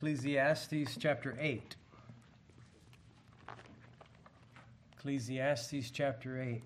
Ecclesiastes chapter 8. Ecclesiastes chapter 8.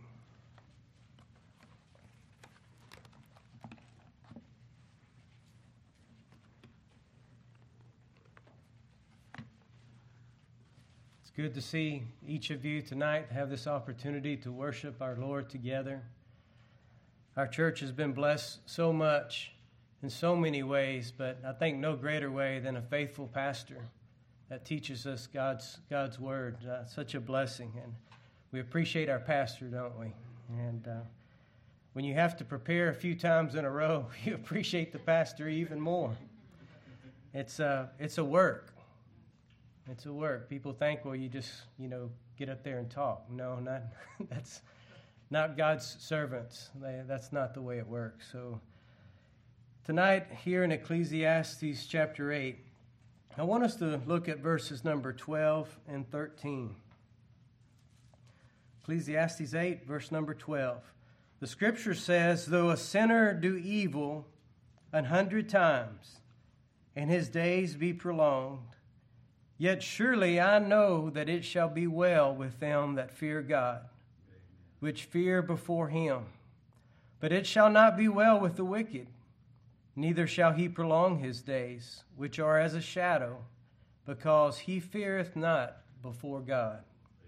It's good to see each of you tonight, have this opportunity to worship our Lord together. Our church has been blessed so much in so many ways, but I think no greater way than a faithful pastor that teaches us God's word. Such a blessing, and we appreciate our pastor, don't we? And when you have to prepare a few times in a row, you appreciate the pastor even more. It's a work. It's a work. People think, well, you just get up there and talk. No, not that's not God's servants. That's not the way it works. So tonight, here in Ecclesiastes chapter 8, I want us to look at verses number 12 and 13. Ecclesiastes 8, verse number 12. The scripture says, though a sinner do evil 100 times, and his days be prolonged, yet surely I know that it shall be well with them that fear God, which fear before him. But it shall not be well with the wicked, neither shall he prolong his days, which are as a shadow, because he feareth not before God.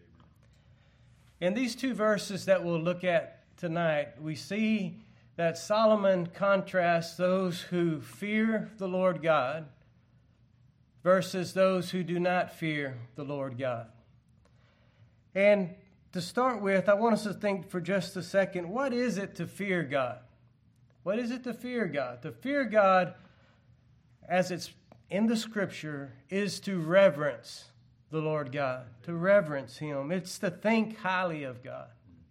In these two verses that we'll look at tonight, we see that Solomon contrasts those who fear the Lord God versus those who do not fear the Lord God. And to start with, I want us to think for just a second, what is it to fear God? What is it to fear God? To fear God, as it's in the Scripture, is to reverence the Lord God, to reverence Him. It's to think highly of God.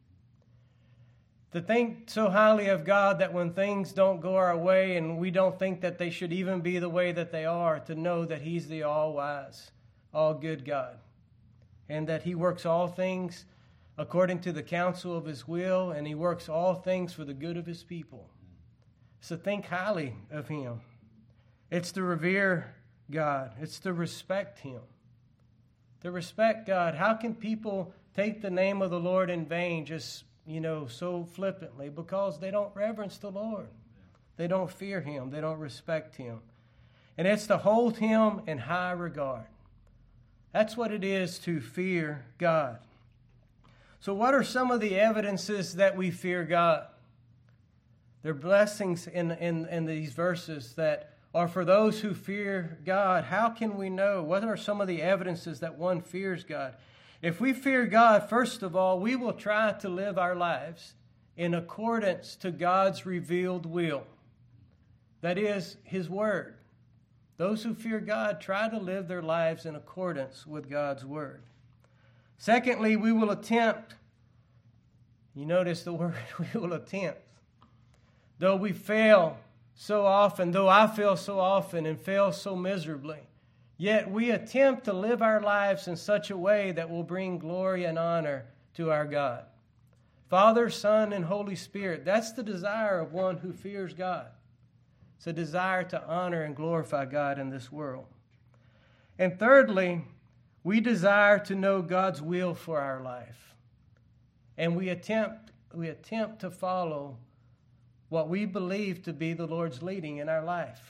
To think so highly of God that when things don't go our way and we don't think that they should even be the way that they are, to know that He's the all-wise, all-good God, and that He works all things according to the counsel of His will, and He works all things for the good of His people. It's to think highly of Him. It's to revere God. It's to respect Him. To respect God. How can people take the name of the Lord in vain just, so flippantly? Because they don't reverence the Lord. They don't fear Him. They don't respect Him. And it's to hold Him in high regard. That's what it is to fear God. So what are some of the evidences that we fear God? There are blessings in these verses that are for those who fear God. How can we know? What are some of the evidences that one fears God? If we fear God, first of all, we will try to live our lives in accordance to God's revealed will. That is, His Word. Those who fear God try to live their lives in accordance with God's Word. Secondly, we will attempt. You notice the word, we will attempt. Though we fail so often, though I fail so often and fail so miserably, yet we attempt to live our lives in such a way that will bring glory and honor to our God. Father, Son, and Holy Spirit, that's the desire of one who fears God. It's a desire to honor and glorify God in this world. And thirdly, we desire to know God's will for our life. And we attempt to follow what we believe to be the Lord's leading in our life.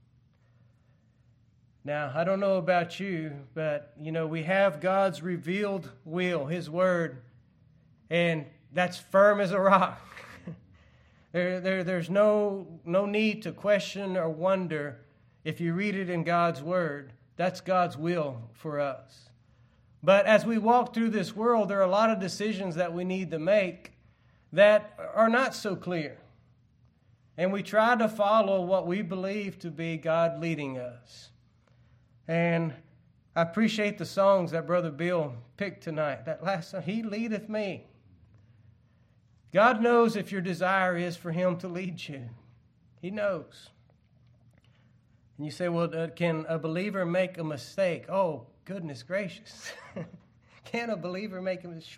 Now, I don't know about you, but, we have God's revealed will, His Word, and that's firm as a rock. There's no need to question or wonder if you read it in God's Word. That's God's will for us. But as we walk through this world, there are a lot of decisions that we need to make that are not so clear. And we try to follow what we believe to be God leading us. And I appreciate the songs that Brother Bill picked tonight. That last song, He leadeth me. God knows if your desire is for Him to lead you. He knows. And you say, well, can a believer make a mistake? Oh, goodness gracious. Can a believer make a mistake?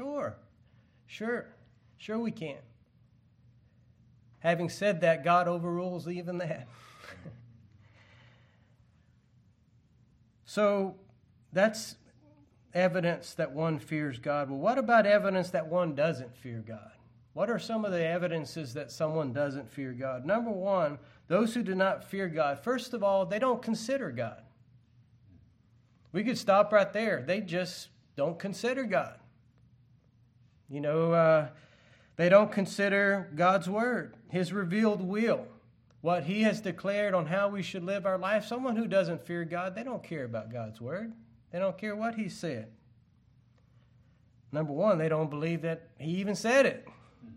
Sure we can. Having said that, God overrules even that. So that's evidence that one fears God. Well, what about evidence that one doesn't fear God? What are some of the evidences that someone doesn't fear God? Number one, those who do not fear God, first of all, they don't consider God. We could stop right there. They just don't consider God. They don't consider God's word, his revealed will, what he has declared on how we should live our life. Someone who doesn't fear God, they don't care about God's word. They don't care what he said. Number one, they don't believe that he even said it.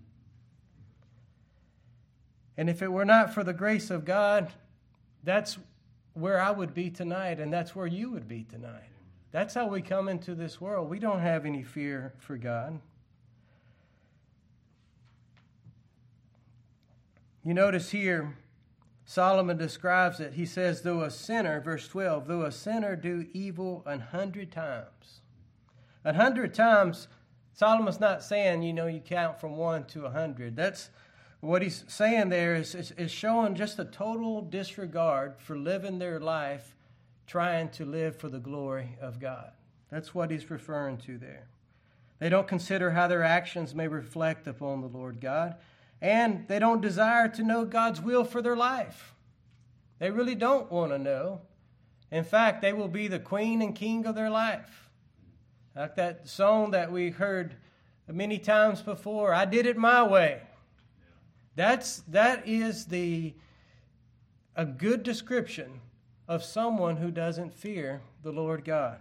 And if it were not for the grace of God, that's where I would be tonight, and that's where you would be tonight. That's how we come into this world. We don't have any fear for God. You notice here, Solomon describes it. He says, though a sinner, verse 12, though a sinner do evil 100 times. 100 times, Solomon's not saying, you count from 1 to 100. That's what he's saying there is showing just a total disregard for living their life trying to live for the glory of God. That's what he's referring to there. They don't consider how their actions may reflect upon the Lord God, and they don't desire to know God's will for their life. They really don't want to know. In fact, they will be the queen and king of their life. Like that song that we heard many times before, I did it my way. That is a good description of someone who doesn't fear the Lord God.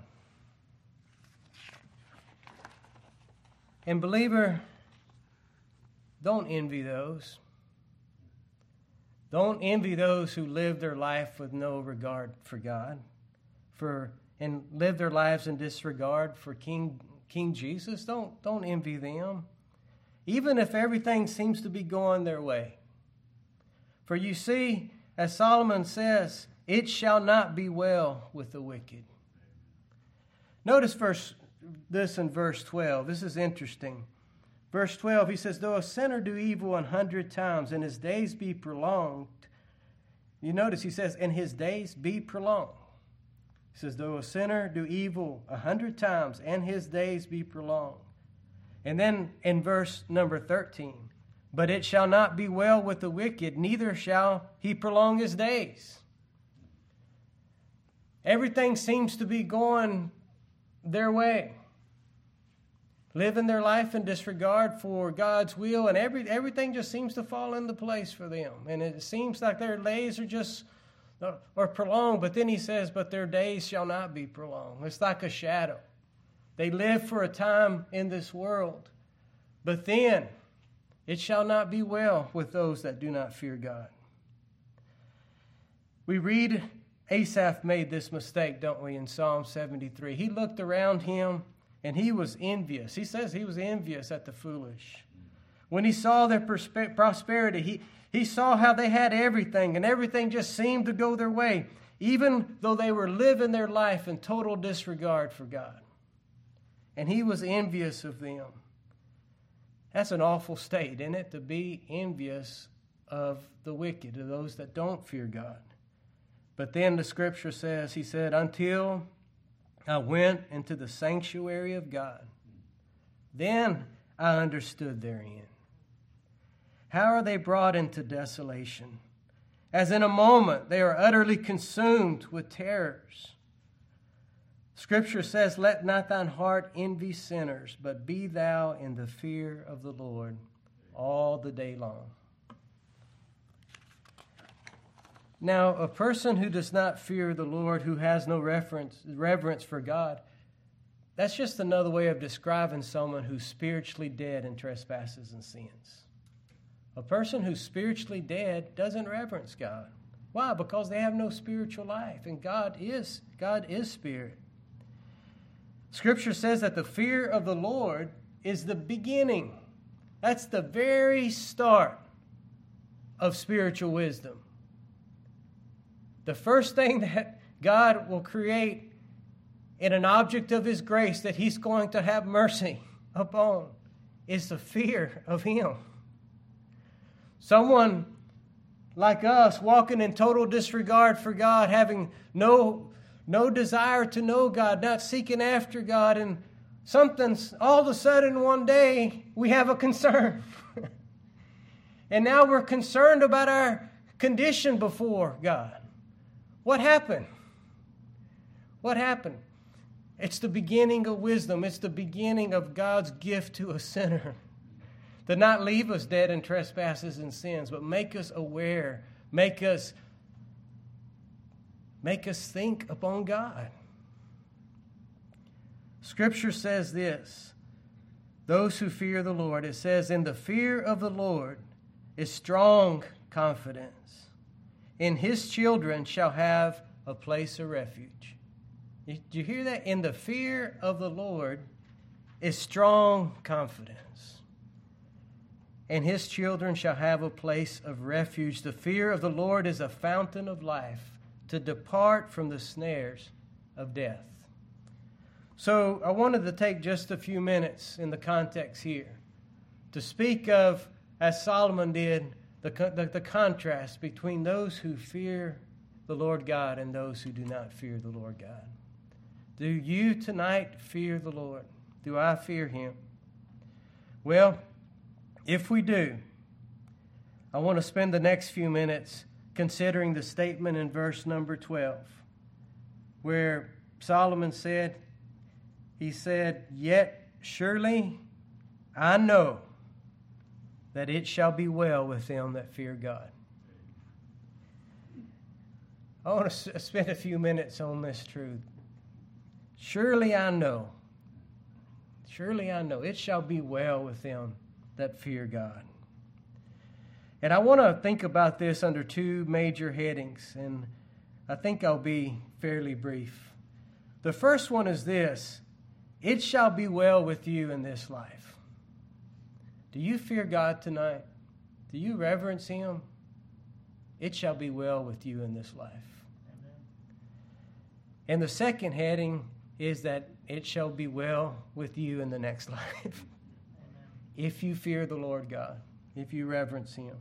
And believer, don't envy those. Don't envy those who live their life with no regard for God, and live their lives in disregard for King Jesus. Don't envy them, even if everything seems to be going their way. For you see, as Solomon says, it shall not be well with the wicked. Notice this in verse 12. This is interesting. Verse 12, he says, though a sinner do evil 100 times, and his days be prolonged. You notice he says, and his days be prolonged. He says, though a sinner do evil 100 times, and his days be prolonged. And then in verse number 13, but it shall not be well with the wicked, neither shall he prolong his days. Everything seems to be going their way, living their life in disregard for God's will, and everything just seems to fall into place for them. And it seems like their days are prolonged, but then he says, but their days shall not be prolonged. It's like a shadow. They live for a time in this world, but then it shall not be well with those that do not fear God. We read Asaph made this mistake, don't we, in Psalm 73. He looked around him and he was envious. He says he was envious at the foolish. When he saw their prosperity, he saw how they had everything, and everything just seemed to go their way, even though they were living their life in total disregard for God. And he was envious of them. That's an awful state, isn't it, to be envious of the wicked, of those that don't fear God. But then the scripture says, he said, until I went into the sanctuary of God, then I understood their end. How are they brought into desolation? As in a moment they are utterly consumed with terrors. Scripture says, let not thine heart envy sinners, but be thou in the fear of the Lord all the day long. Now, a person who does not fear the Lord, who has no reverence for God, that's just another way of describing someone who's spiritually dead in trespasses and sins. A person who's spiritually dead doesn't reverence God. Why? Because they have no spiritual life, and God is spirit. Scripture says that the fear of the Lord is the beginning. That's the very start of spiritual wisdom. The first thing that God will create in an object of His grace that He's going to have mercy upon is the fear of Him. Someone like us walking in total disregard for God, having no no desire to know God, not seeking after God, and something's all of a sudden one day we have a concern. And now we're concerned about our condition before God. What happened? What happened? It's the beginning of wisdom. It's the beginning of God's gift to a sinner. To not leave us dead in trespasses and sins, but make us aware, make us think upon God. Scripture says this, those who fear the Lord, it says, in the fear of the Lord is strong confidence. And his children shall have a place of refuge. Did you hear that? In the fear of the Lord is strong confidence. And his children shall have a place of refuge. The fear of the Lord is a fountain of life, to depart from the snares of death. So I wanted to take just a few minutes in the context here to speak of, as Solomon did, the contrast between those who fear the Lord God and those who do not fear the Lord God. Do you tonight fear the Lord? Do I fear him? Well, if we do, I want to spend the next few minutes considering the statement in verse number 12, where Solomon said, he said, yet surely I know that it shall be well with them that fear God. I want to spend a few minutes on this truth. Surely I know it shall be well with them that fear God. And I want to think about this under two major headings, and I think I'll be fairly brief. The first one is this: it shall be well with you in this life. Do you fear God tonight? Do you reverence him? It shall be well with you in this life. Amen. And the second heading is that it shall be well with you in the next life. If you fear the Lord God, if you reverence him.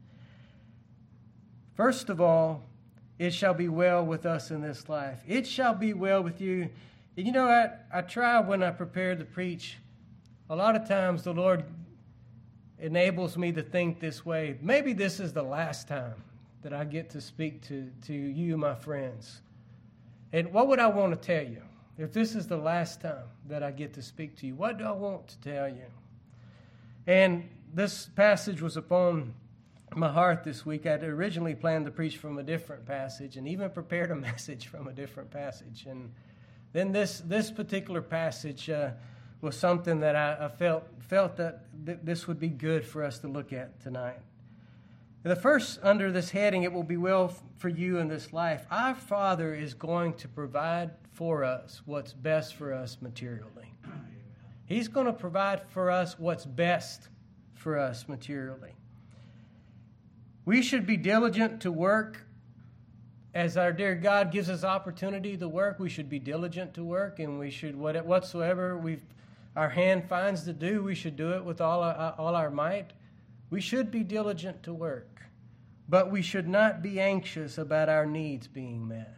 First of all, it shall be well with us in this life. It shall be well with you. You know, I try when I prepare to preach, a lot of times the Lord enables me to think this way. Maybe this is the last time that I get to speak to you, my friends. And what would I want to tell you? If this is the last time that I get to speak to you, what do I want to tell you? And this passage was upon my heart this week. I had originally planned to preach from a different passage and even prepared a message from a different passage. And then this particular passage was something that I felt that this would be good for us to look at tonight. The first, under this heading, it will be well for you in this life. Our Father is going to provide for us what's best for us materially. He's going to provide for us what's best for us materially. We should be diligent to work. As our dear God gives us opportunity to work, we should be diligent to work, and we should, whatsoever our hand finds to do, we should do it with all our might. We should be diligent to work, but we should not be anxious about our needs being met.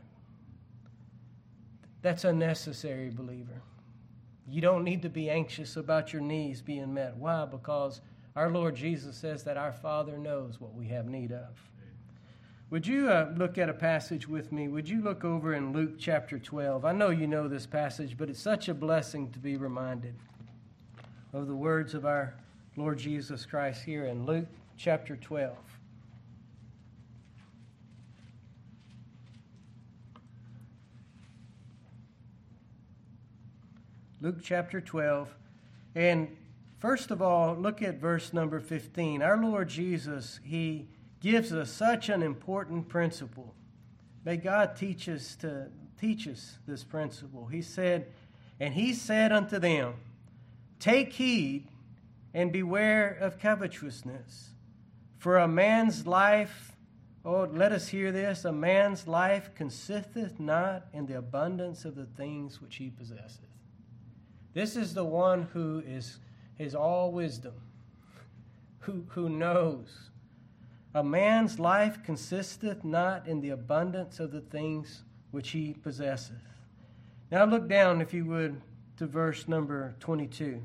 That's unnecessary, believer. You don't need to be anxious about your needs being met. Why? Because our Lord Jesus says that our Father knows what we have need of. Would you look at a passage with me? Would you look over in Luke chapter 12? I know you know this passage, but it's such a blessing to be reminded of the words of our Lord Jesus Christ here in Luke chapter 12. Luke chapter 12. And first of all, look at verse number 15. Our Lord Jesus, he gives us such an important principle. May God teach us this principle. He said, and he said unto them, take heed and beware of covetousness. For a man's life, oh, let us hear this, a man's life consisteth not in the abundance of the things which he possesseth. This is the one who is all wisdom, who knows. A man's life consisteth not in the abundance of the things which he possesseth. Now look down, if you would, to verse number 22.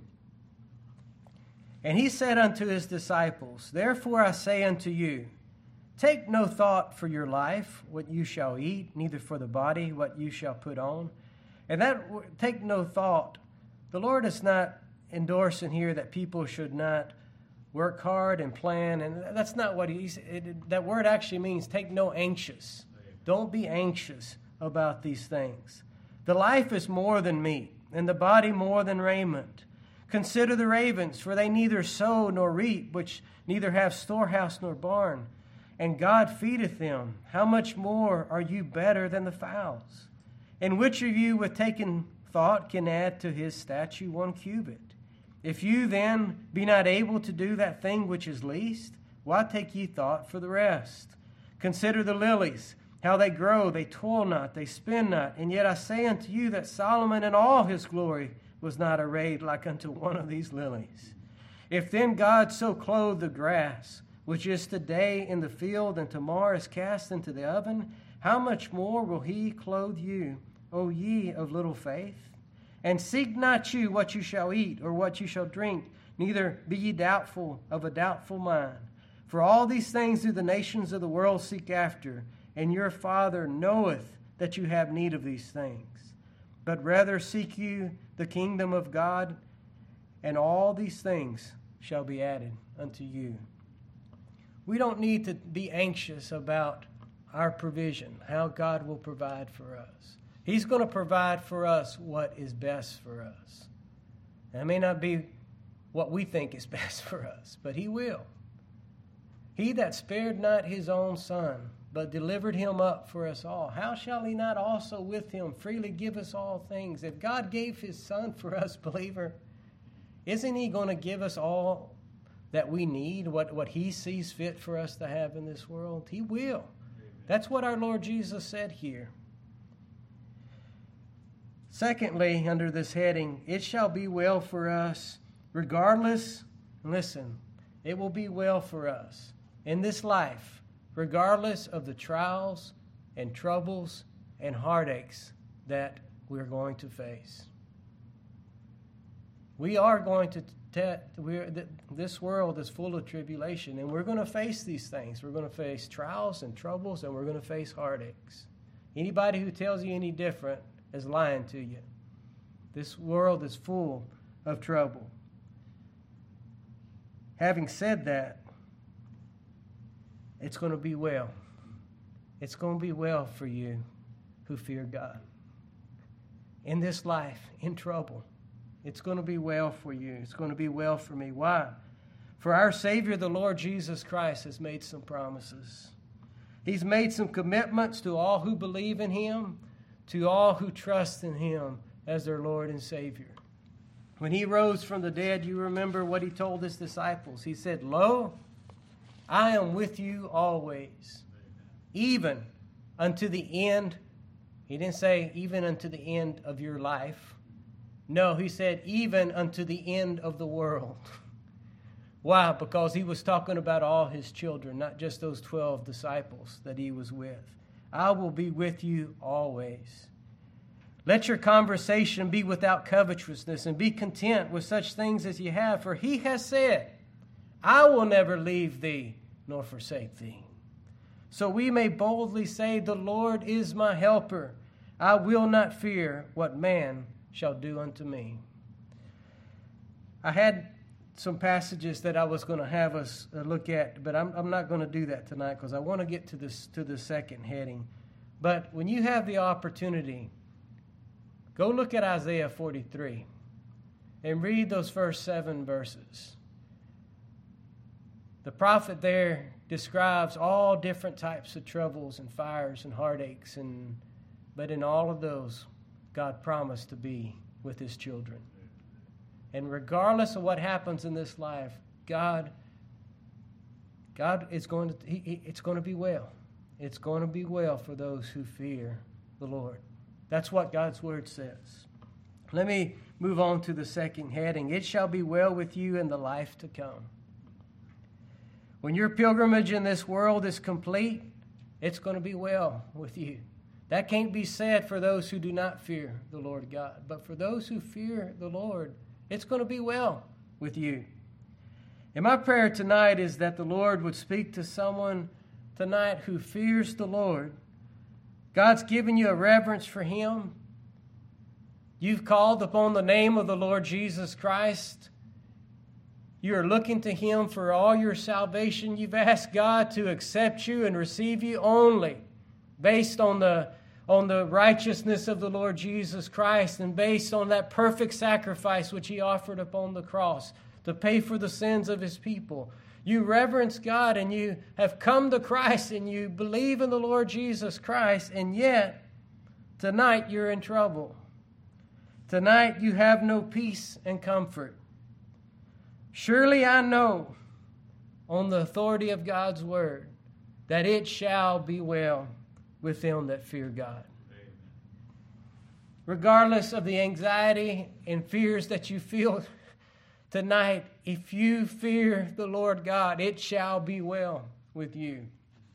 And he said unto his disciples, Therefore I say unto you, take no thought for your life, what you shall eat, neither for the body, what you shall put on. And that, take no thought, the Lord is not endorsing here that people should not work hard and plan, and that's not what that word actually means, take no anxious. Don't be anxious about these things. The life is more than meat, and the body more than raiment. Consider the ravens, for they neither sow nor reap, which neither have storehouse nor barn, and God feedeth them. How much more are you better than the fowls? And which of you with taking thought can add to his stature 1 cubit? If you then be not able to do that thing which is least, why take ye thought for the rest? Consider the lilies, how they grow, they toil not, they spin not. And yet I say unto you that Solomon in all his glory was not arrayed like unto one of these lilies. If then God so clothe the grass, which is today in the field and tomorrow is cast into the oven, how much more will he clothe you, O ye of little faith? And seek not you what you shall eat or what you shall drink, neither be ye doubtful of a doubtful mind. For all these things do the nations of the world seek after, and your Father knoweth that you have need of these things. But rather seek you the kingdom of God, and all these things shall be added unto you. We don't need to be anxious about our provision, how God will provide for us. He's going to provide for us what is best for us. That may not be what we think is best for us, but he will. He that spared not his own son, but delivered him up for us all, how shall he not also with him freely give us all things? If God gave his son for us, believer, isn't he going to give us all that we need, what he sees fit for us to have in this world? He will. That's what our Lord Jesus said here. Secondly, under this heading, it shall be well for us regardless, listen, it will be well for us in this life, regardless of the trials and troubles and heartaches that we're going to face. We are going to, this world is full of tribulation, and we're going to face these things. We're going to face trials and troubles, and we're going to face heartaches. Anybody who tells you any different is lying to you. This world is full of trouble. Having said that, it's going to be well. It's going to be well for you who fear God. In this life, in trouble, it's going to be well for you. It's going to be well for me. Why? For our Savior, the Lord Jesus Christ, has made some promises. He's made some commitments to all who believe in him, to all who trust in him as their Lord and Savior. When he rose from the dead, you remember what he told his disciples. He said, Lo, I am with you always, even unto the end. He didn't say even unto the end of your life. No, he said even unto the end of the world. Why? Because he was talking about all his children, not just those 12 disciples that he was with. I will be with you always. Let your conversation be without covetousness, and be content with such things as you have. For he has said, I will never leave thee nor forsake thee. So we may boldly say, the Lord is my helper. I will not fear what man shall do unto me. I had some passages that I was going to have us look at, but I'm not going to do that tonight because I want to get to the second heading. But when you have the opportunity, go look at Isaiah 43 and read those first 7 verses. The prophet there describes all different types of troubles and fires and heartaches, but in all of those, God promised to be with his children. And regardless of what happens in this life, God is going to, it's going to be well. It's going to be well for those who fear the Lord. That's what God's word says. Let me move on to the second heading. It shall be well with you in the life to come. When your pilgrimage in this world is complete, it's going to be well with you. That can't be said for those who do not fear the Lord God. But for those who fear the Lord, it's going to be well with you. And my prayer tonight is that the Lord would speak to someone tonight who fears the Lord. God's given you a reverence for Him. You've called upon the name of the Lord Jesus Christ. You are looking to Him for all your salvation. You've asked God to accept you and receive you only based on the righteousness of the Lord Jesus Christ and based on that perfect sacrifice which He offered upon the cross to pay for the sins of His people. You reverence God and you have come to Christ and you believe in the Lord Jesus Christ, and yet tonight you're in trouble. Tonight you have no peace and comfort. Surely I know on the authority of God's word that it shall be well with them that fear God. Amen. Regardless of the anxiety and fears that you feel tonight, if you fear the Lord God, it shall be well with you.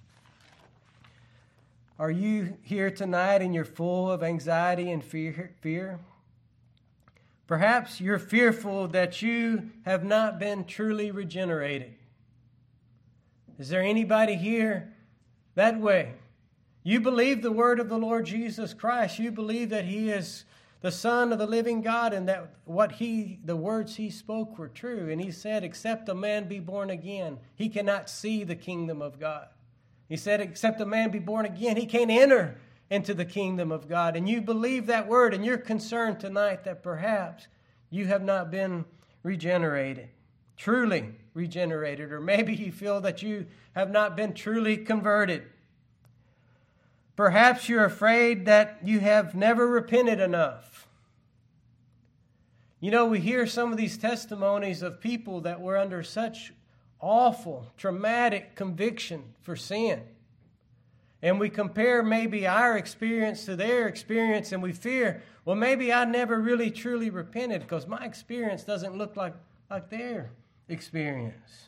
Are you here tonight and you're full of anxiety and fear? Perhaps you're fearful that you have not been truly regenerated. Is there anybody here that way? You believe the word of the Lord Jesus Christ. You believe that He is the Son of the living God and that the words He spoke were true. And He said, except a man be born again, he cannot see the kingdom of God. He said, except a man be born again, he can't enter into the kingdom of God. And you believe that word, and you're concerned tonight that perhaps you have not been regenerated, truly regenerated, or maybe you feel that you have not been truly converted. Perhaps you're afraid that you have never repented enough. You know, we hear some of these testimonies of people that were under such awful, traumatic conviction for sin. And we compare maybe our experience to their experience, and we fear, well, maybe I never really truly repented because my experience doesn't look like their experience.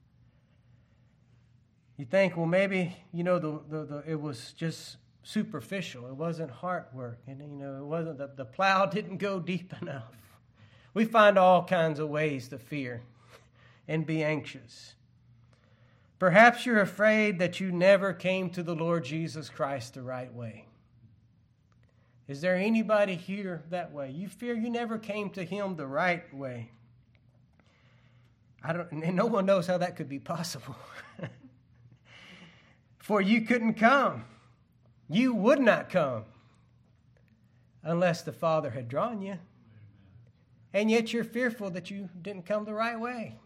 You think, well, maybe, it was just superficial. It wasn't heart work. And, it wasn't the plow didn't go deep enough. We find all kinds of ways to fear and be anxious. Perhaps you're afraid that you never came to the Lord Jesus Christ the right way. Is there anybody here that way? You fear you never came to Him the right way. And no one knows how that could be possible. For you couldn't come. You would not come unless the Father had drawn you. And yet you're fearful that you didn't come the right way.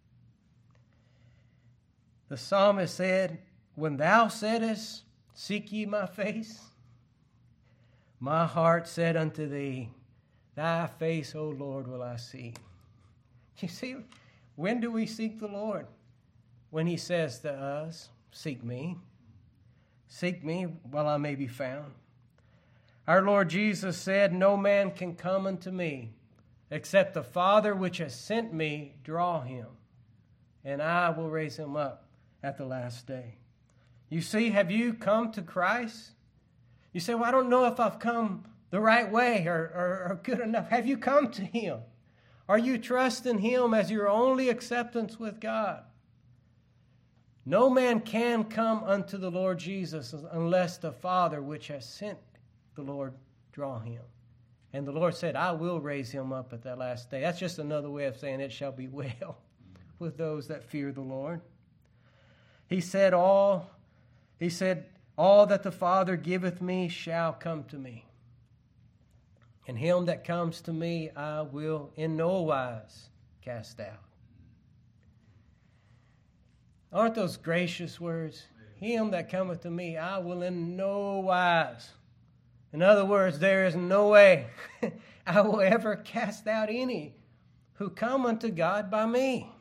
The psalmist said, when thou saidest, seek ye my face, my heart said unto thee, thy face, O Lord, will I see. You see, when do we seek the Lord? When He says to us, seek me. Seek me while I may be found. Our Lord Jesus said, no man can come unto me except the Father which has sent me draw him, and I will raise him up at the last day. You see, have you come to Christ? You say, well, I don't know if I've come the right way or good enough. Have you come to Him? Are you trusting Him as your only acceptance with God? No man can come unto the Lord Jesus unless the Father which has sent the Lord draw him. And the Lord said, I will raise him up at that last day. That's just another way of saying it shall be well with those that fear the Lord. He said, all that the Father giveth me shall come to me. And him that comes to me I will in no wise cast out. Aren't those gracious words? Him that cometh to me, I will in no wise. In other words, there is no way I will ever cast out any who come unto God by me.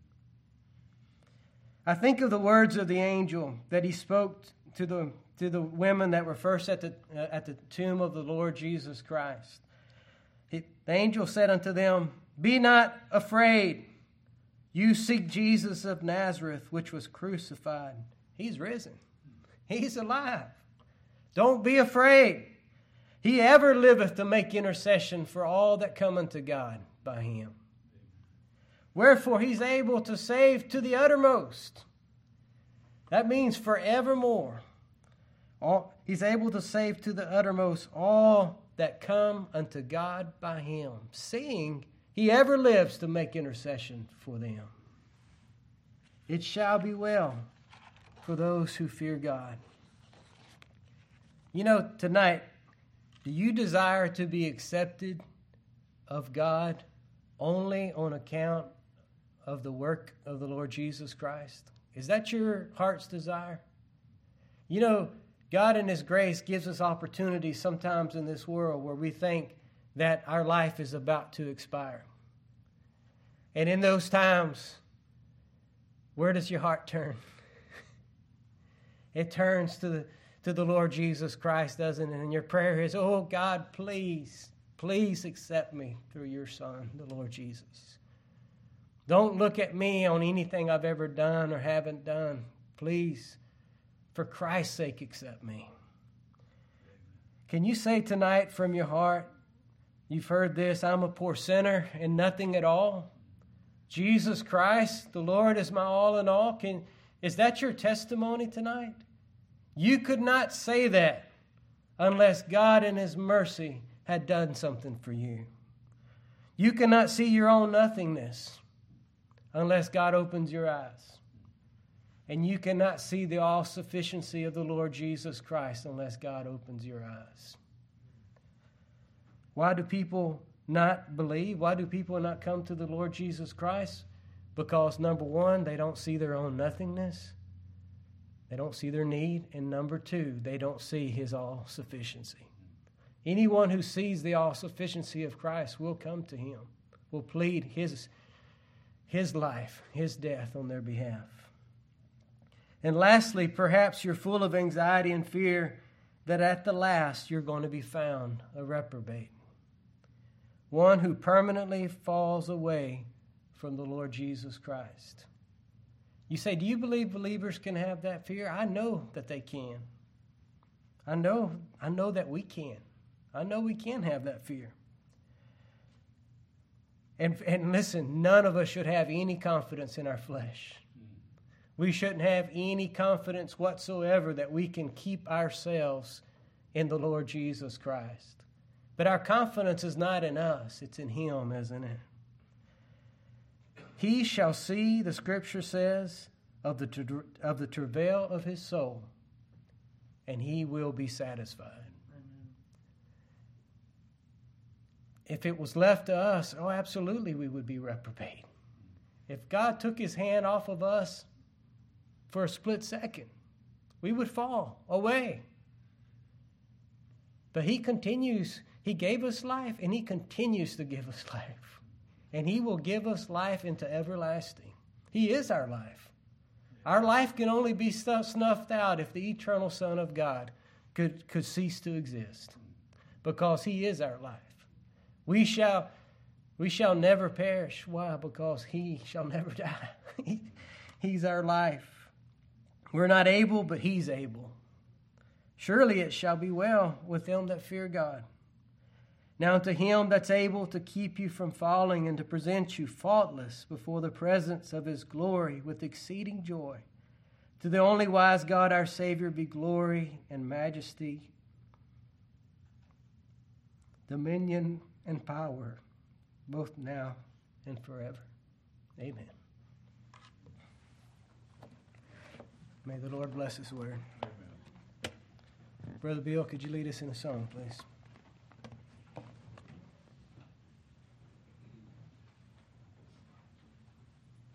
I think of the words of the angel that he spoke to the women that were first at the tomb of the Lord Jesus Christ. The angel said unto them, be not afraid. You seek Jesus of Nazareth, which was crucified. He's risen. He's alive. Don't be afraid. He ever liveth to make intercession for all that come unto God by him. Wherefore he's able to save to the uttermost. That means forevermore. He's able to save to the uttermost all that come unto God by him, seeing he ever lives to make intercession for them. It shall be well for those who fear God. You know, tonight, do you desire to be accepted of God only on account of the work of the Lord Jesus Christ? Is that your heart's desire? You know, God in his grace gives us opportunities sometimes in this world where we think that our life is about to expire. And in those times, where does your heart turn? It turns to the Lord Jesus Christ, doesn't it? And your prayer is, oh God, please accept me through your Son, the Lord Jesus. Don't look at me on anything I've ever done or haven't done. Please, for Christ's sake, accept me. Can you say tonight from your heart, you've heard this, I'm a poor sinner and nothing at all? Jesus Christ, the Lord, is my all in all. Is that your testimony tonight? You could not say that unless God in his mercy had done something for you. You cannot see your own nothingness unless God opens your eyes. And you cannot see the all-sufficiency of the Lord Jesus Christ unless God opens your eyes. Why do people not believe? Why do people not come to the Lord Jesus Christ? Because, number one, they don't see their own nothingness. They don't see their need. And number two, they don't see his all-sufficiency. Anyone who sees the all-sufficiency of Christ will come to him, will plead his life, his death on their behalf. And lastly, perhaps you're full of anxiety and fear that at the last you're going to be found a reprobate. One who permanently falls away from the Lord Jesus Christ. You say, do you believe believers can have that fear? I know that they can. I know that we can. I know we can have that fear. And listen, none of us should have any confidence in our flesh. We shouldn't have any confidence whatsoever that we can keep ourselves in the Lord Jesus Christ. But our confidence is not in us, it's in him, isn't it? He shall see, the scripture says, of the travail of his soul, and he will be satisfied. Amen. If it was left to us, oh, absolutely we would be reprobate. If God took his hand off of us for a split second, we would fall away. But he continues. He gave us life, and he continues to give us life. And he will give us life into everlasting. He is our life. Our life can only be snuffed out if the eternal Son of God could cease to exist, because he is our life. We shall never perish. Why? Because he shall never die. He's our life. We're not able, but he's able. Surely it shall be well with them that fear God. Now to him that's able to keep you from falling and to present you faultless before the presence of his glory with exceeding joy. To the only wise God our Savior be glory and majesty, dominion and power, both now and forever. Amen. May the Lord bless his word. Amen. Brother Bill, could you lead us in a song, please?